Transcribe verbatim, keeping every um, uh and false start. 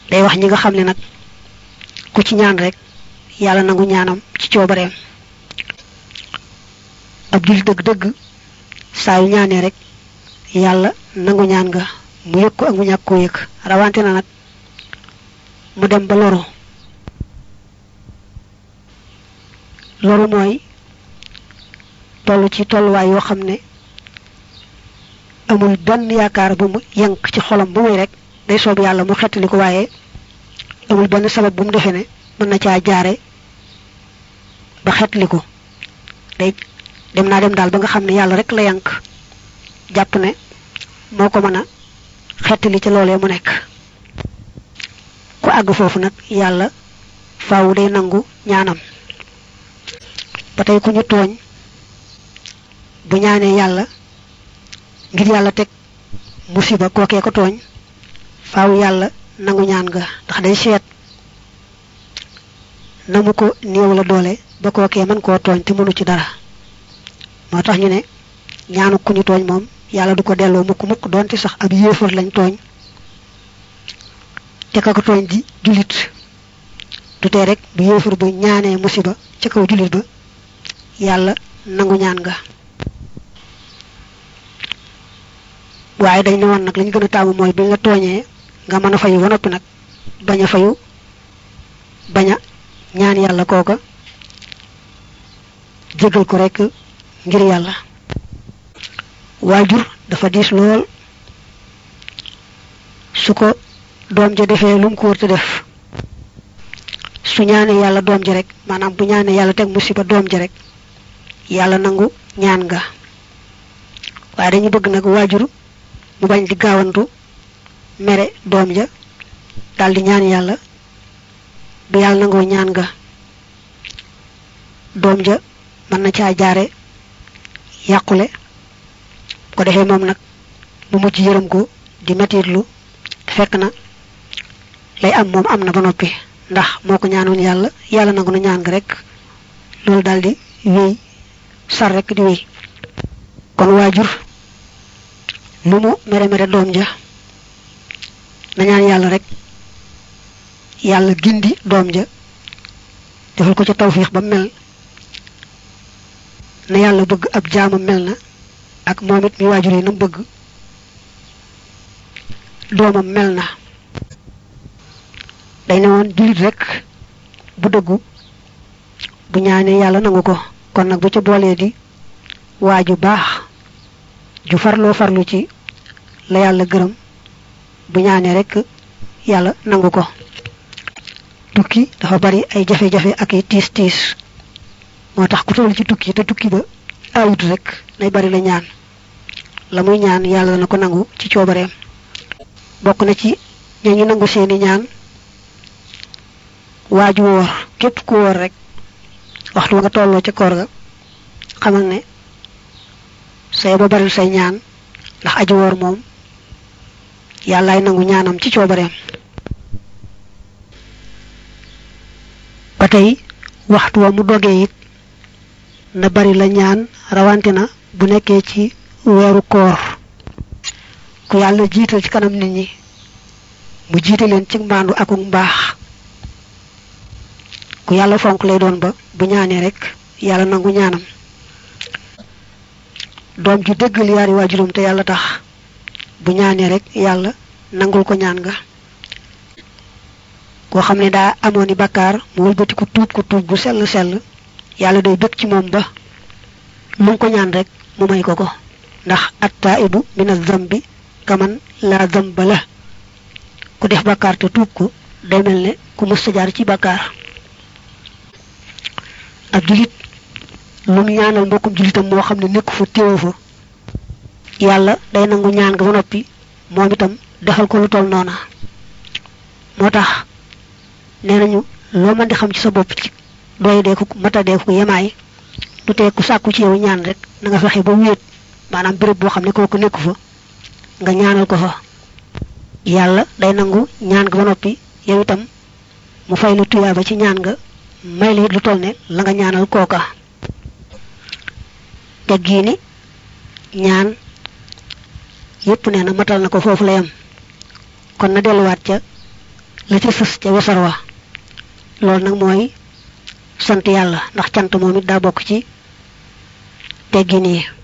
day wax ñi nga xamne nak ku ci ñaan rek yalla nangu ñaanam ci ciobareem abdul deug deug saa yu ñaané rek yalla nangu ñaan nga mu yekk ak mu ñakko yek rawante na nak mu dem ba loro loro moy tollu ci tollu way yo xamne amul ben yaakar bu mu yank ci xolam bu muy rek day soob yalla mu xettali ko waye amul ben sabab bu mu defé ne mën na ca jaaré ba xettali ko day dem na dem dal ba nga xamne yalla rek la yank japp ne moko mëna xettali ci lolé mu nek ku ag fofu nak yalla faawu day nangu ñaanam batay ku ñu togn bu ñaané yalla ngir yalla tek musiba koké ko togn faawu yalla nangu ñaan nga ndax day sét namu ko neew la doole ba koké man ko togn te mënu ci dara motax ñu né ñaanu ku ñu togn mom yalla du ko delo mukk mukk donte sax ab yéefar lañ togn te ka ko togn di julit du té rek bu yéefar bu ñaané musiba ci kaw julit ba yalla nangu ñaan nga waye dañ won nak lañu gëna taamu moy bi nga togné nga mëna fayu ba nopi nak baña fayu baña ñaan yalla koko jégal ko rek ngir yalla wajur dafa dis lool suko dom ja defé lum ko wurtu def su ñaané yalla dom ja rek manam bu ñaané yalla tek musiba dom ja rek yalla nangu ñaan nga waye dañu bëgg nak wajur mu bañ di gawantu mere dom ja dal di ñaan yalla bu yalla nango ñaan nga dom ja man na ca jaare yaqule ko defé mom nak bu mu ci yërem ko di metitlu fekk na lay am mom amna ba nopi ndax moko ñaanoon yalla yalla nangu na ñaan nga rek lol daldi wéy sar rek di wéy kon wajur lu mu mere mere dom ja na ñaan yalla rek yalla gindi dom ja defal ko ci tawfiq ba mel na yalla bëgg ab jaamu melna ak momit mi wajur yi nam bëgg domam melna day neewon julit rek bu deggu bu ñaané yalla nangu ko kon nak bu ci bolé di waju baax ju farlo farlu ci la yalla gërem bu ñaané rek yalla nangu ko tukki dafa bari ay jafé jafé ak ay tis tis motax ku tollu ci tukki te tukki ba awut rek lay bari la ñaan la muy ñaan yalla na ko nangu ci ciobareem bokku na ci ñi nangu seeni ñaan waju wor kep ku wor rek waxtu nga tollo ci koor ga xamal ne say ba bari say ñaan ndax aji wor mom yalla ay nangu ñaanam ci ciobareem batay waxtu wa mu doge it na bari la ñaan rawante na bu nekké ci wéru koor ku yalla jiital ci kanam nit ñi mu jiite leen ci mbandu ak mbaax ku yalla fonk lay doon ba bu ñaané rek yalla nangu ñaanam doom ju deggal yaari wajurum te yalla tax bu ñaané rek yalla nangul ko ñaan nga ko xamne da amoni bakkar mu wëlbati ko tuub ko tuub gu sel sel yalla day bekk ci mom ba mu ko ñaan rek mu may ko ko ndax at-taibu min az-zambi kaman la zamba la ku def bakkar te tuub ko day melne ku musta jaar ci bakkar ab julit lu mu ñaanal mbokum julitam mo xamne nekku fa teewu fa yalla day nangu ñaan nga ba nopi mom itam defal ko lu tol nona motax nenañu lo man di xam ci sa bop ci doy de ko mata de ko yemaay du te ku sakku ci yow ñaan rek na nga fexé ba wéet manam bërepp bo xamne koku nekku fa nga ñaanal ko fa yalla day nangu ñaan nga ba nopi yow itam mu fay lu tuyaaba ci ñaan nga may li lu toll ne la nga ñaanal koka teggini ñaan yépp neena matal nako fofu la yam kon na delu wat ca la ci sës ca wesar wa loolu nag mooy sant yàlla ndax cant moom it daa bokk ci teggin yi